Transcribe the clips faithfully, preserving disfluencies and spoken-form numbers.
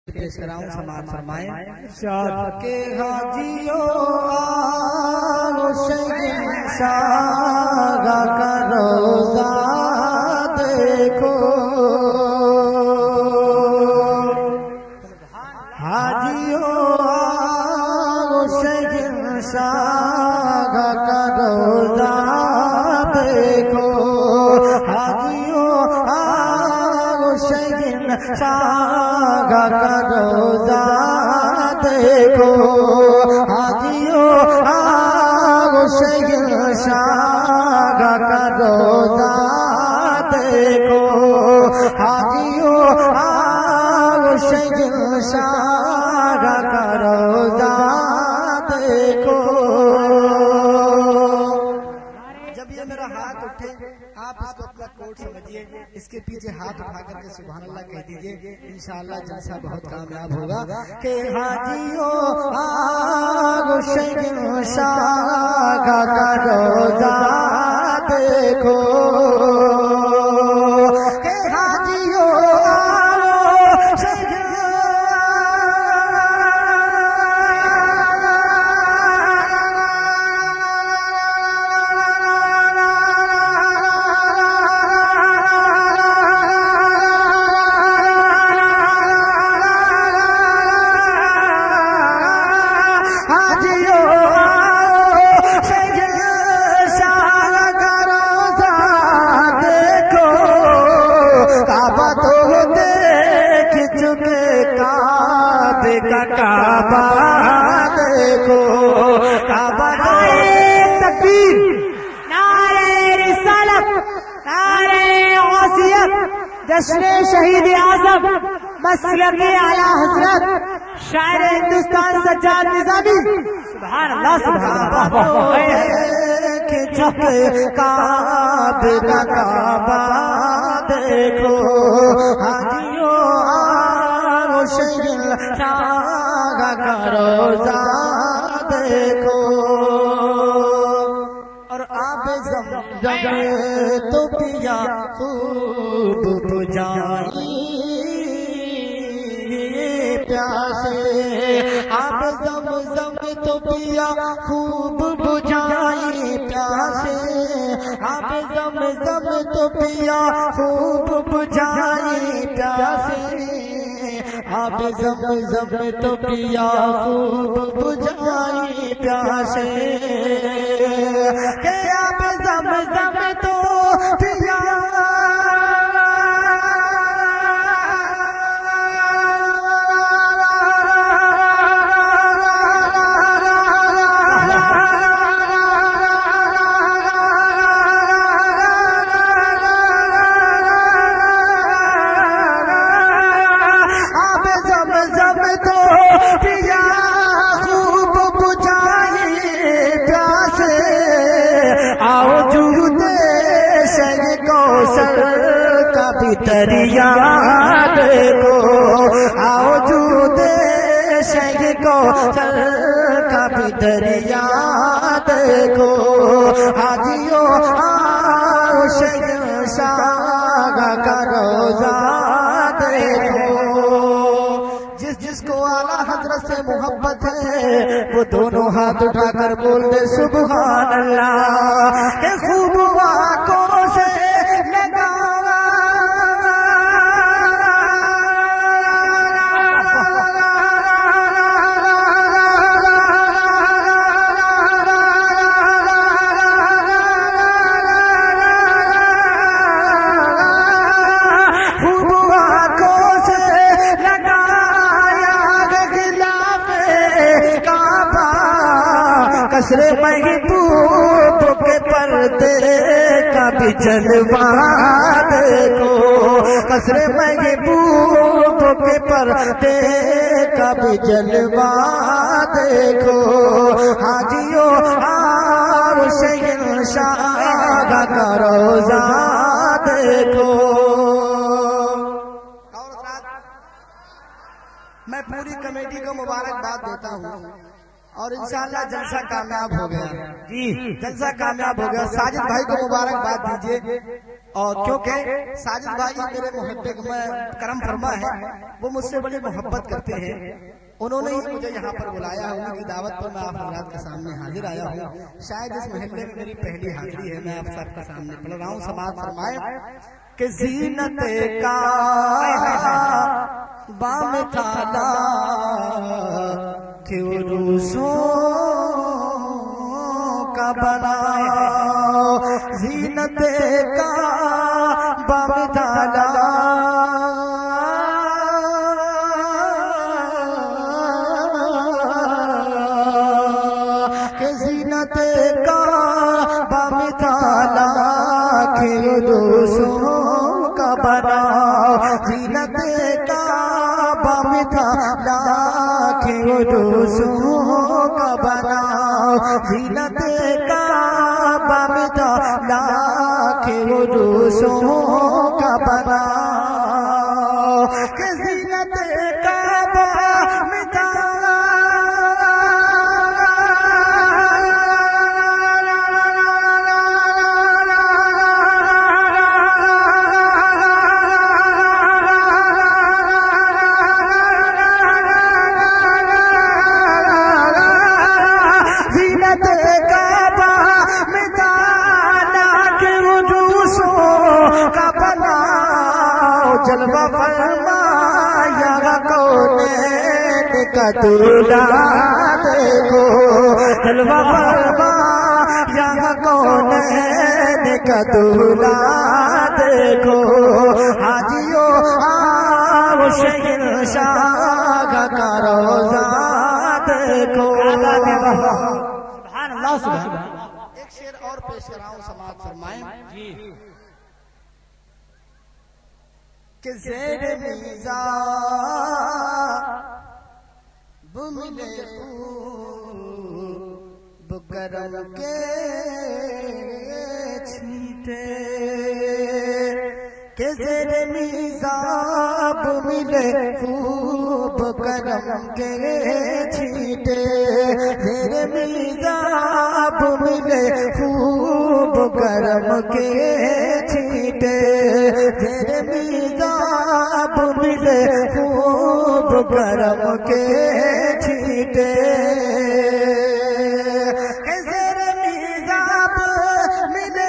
پیش کراؤں سماعت فرمائیں کے حاجیوں آؤ شہنشاہ کا روضہ دیکھو حاجیوں آؤ شہنشاہ کا روضہ دیکھو حاجیوں آؤ شہنشاہ کا روضہ دیکھو حاجیوں آؤ شہنشاہ کا روضہ دیکھو حاجیوں آؤ شہنشاہ کا روضہ دیکھو. جب یہ میرا ہاتھ اٹھے آپ اس کو اپنا کوٹ سمجھیے, اس کے پیچھے ہاتھ اٹھا کر کے سبحان اللہ کہہ دیجئے, انشاءاللہ جلسہ بہت کامیاب ہوگا. کہ حاجیوں آؤ شہنشاہ کا روضہ دیکھو کہ حاجیوں آؤ کعبہ دیکھو کعبہ تکبیر نعرہ رسالت نعرہ غوثیت جشن شہید اعظم مسلک اعلی حضرت شاعر ہندوستان سجاد نظامی سبحان اللہ سبحان اللہ کہ جھکے کعبہ کا کعبہ دیکھو حاجیوں آؤ شہنشاہ کا روضہ دیکھو. اور آب زمزم تو پیا خوب بجھائی پیاسے آب زمزم تو پیا خوب بجھائی پیاسے آب زمزم تو پیا خوب بجھائی پیاسے آب زمزم تو پیا خوب بجھائی پیاسے کہ آب زمزم تو پیا دریا دیکھو آؤ جودے شہ کو کا بھی دریا دیکھو حاجیوں آؤ شہنشاہ کا روضہ دیکھو. جس جس کو اعلیٰ حضرت سے محبت ہے وہ دونوں ہاتھ اٹھا کر بول دے سبحان اللہ. کہ خوب آنکھوں سے کسرے محبوب کے پردے کا بھی جلوہ دیکھو کسرے محبوب کے پردے کا بھی جلوہ دیکھو حاجیوں آؤ شہنشاہ کا روضہ دیکھو. میں پوری کمیٹی کو مبارکباد دیتا ہوں. اور انشاءاللہ جلسہ کامیاب ہو گیا جی، جلسہ کامیاب ہو گیا. ساجد بھائی کو مبارکباد دیجیے. اور کیونکہ ساجد بھائی میرے محبت میں کرم فرما ہے، وہ مجھ سے بڑی محبت کرتے ہیں. انہوں نے ہی مجھے یہاں پر بلایا ہے، ان کی دعوت پر میں آپ حضرات کے سامنے حاضر آیا ہوں. شاید اس محلے میں میری پہلی حاضری ہے. میں آپ سب کے سامنے پڑھ رہا ہوں. سماعت فرمائے کہ زینت کا بام تالا کہ عروسوں کا بنا، زینت کا بام تالا کہ زینت کا بام تالا کہ عروسوں کا بنا، زینت کا بام تالا کہ عروسوں کا بنا، زینت کا بام تالا کہ عروسوں کا بنا، کہ زینت کا بام تالا جلوہ فرمایا کونین کا دولا دیکھو، جلوہ فرمایا کونین کا دولا دیکھو، حاجیو آؤ شہنشاہ کا روضہ دیکھو. سبحان اللہ سبحان اللہ. ایک شعر اور پیش کراؤں، سماعت فرمائیں کہ زیر میزا بملے خوب کرم کے چھینٹے، کہ زیر میزا بملے خوب کرم کے چھینٹے، زیر میزا بملے خوب کرم کے چھینٹے، زیر میزا ملے خوب کرم کے چھینٹے، کہ زیر میزاب ملے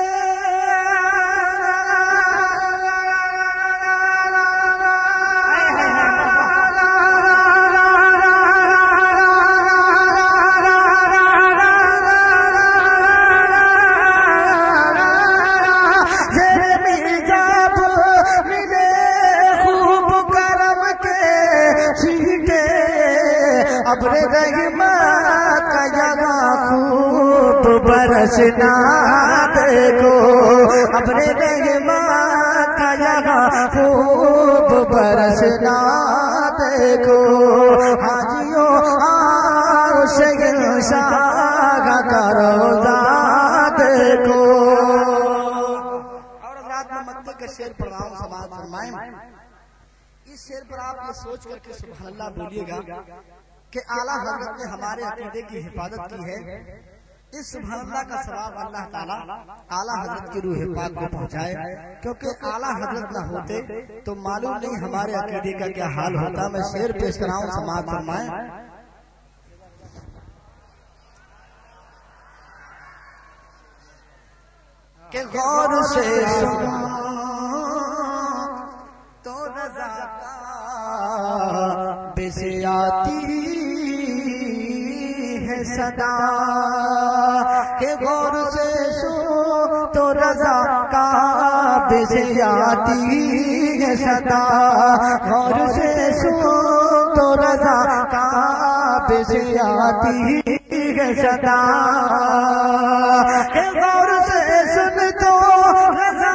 ابر رحمت کا یہاں خوب برسنا دیکھو، ابر رحمت کا یہاں خوب برسنا دیکھو، حاجیو آؤ شہنشاہ کا روضہ دیکھو. اور حضرات میں مکے کا شعر پڑھ رہا ہوں، سماعت فرمائیں. اس شعر پر آپ یہ سوچ کر کے سبحان اللہ بولیے گا کہ اعلیٰ حضرت نے ہمارے عقیدے کی حفاظت کی ہے. اس سبحان اللہ کا ثواب اللہ تعالیٰ اعلیٰ حضرت کی روح پاک کو پہنچائے، کیونکہ اعلیٰ حضرت نہ ہوتے تو معلوم نہیں ہمارے عقیدے کا کیا حال ہوتا. میں شعر پیش کراؤں، سماعت فرمائیں کہ غور سے سن تو رضا کا بے سے آتی ہے صدا، کہ غور سے سن تو رضا کا بے سے آتی ہے صدا، غور سے سن تو رضا کا بے سے آتی ہے صدا، کہ غور سے سن تو رضا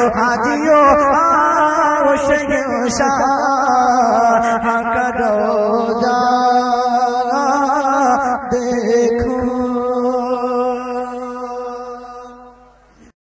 حاجیوں آؤ شہنشاہ کا روضہ